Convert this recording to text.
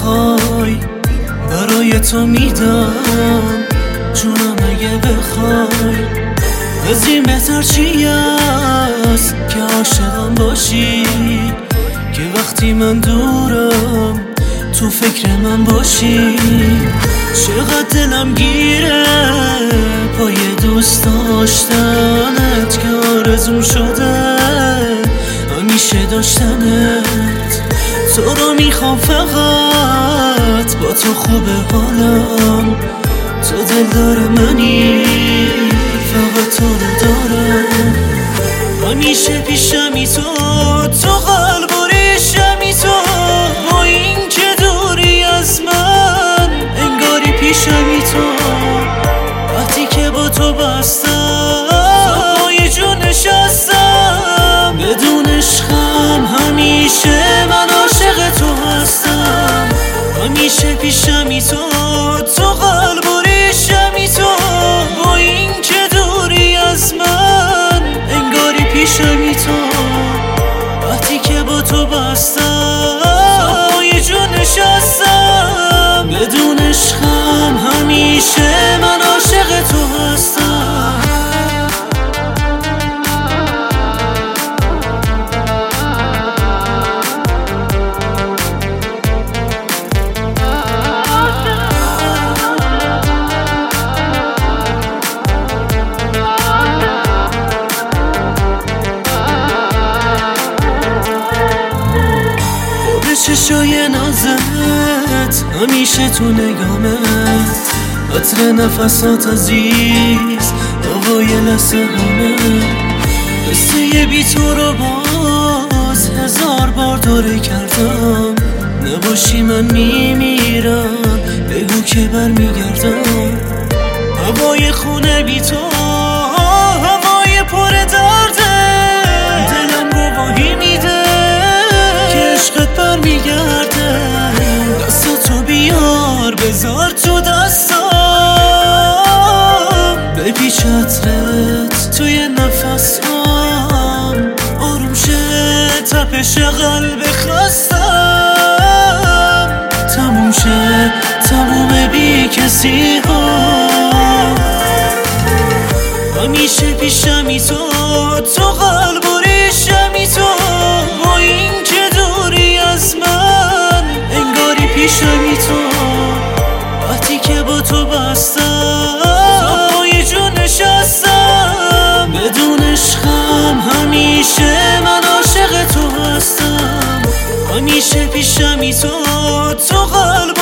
بخوای برای تو میدم جونم اگه بخوای. از این بهتر چی است که عاشقم باشی، که وقتی من دورم تو فکر من باشی. چقدر دلم گیره پای دوست داشتنت که آرزوم شده همیشه داشتنت. تو رو میخوام فقط با تو خوبه حالم، تو دلدار منی فقط تو رو دارم. همیشه پیشمی تو قلب و ریشمی تو، با این که دوری از من انگاری پیشمی تو. وقتی که با تو بستم پای جون نشستم، بدون عشقم همیشه من عاشق تو هستم. همیشه پیشمی تو قلب و ریشمی تو، با این که دوری از من انگاری پیشمی تو. وقتی که با تو بستم پای جون نشستم، بدون عشقم همیشه من عاشق تو هستم. چشای نازت همیشه تو نگامت، عطر نفسات عزیز هوای لحظه همه. قصه بی تو رو باز هزار بار دوره کردم، نباشی من میمیرم بگو که برمیگردم. هوای خونه بی تو هوای پر درده، دلم گواهی میده که عشقت برمیگرده. دستاتو بیار بذار تو دستم، بپیچ عطرت توی نفسم، آروم شه تپش قلب خستم. تموم شه تموم بی کسی ها، همیشه پیشمی تو قلب و ریشمی تو، با این که دوری از من انگاری پیشمی تو. وقتی که با تو بستم پای جون نشستم، بدون عشقم همیشه من عاشق تو هستم. همیشه پیشمی تو قلب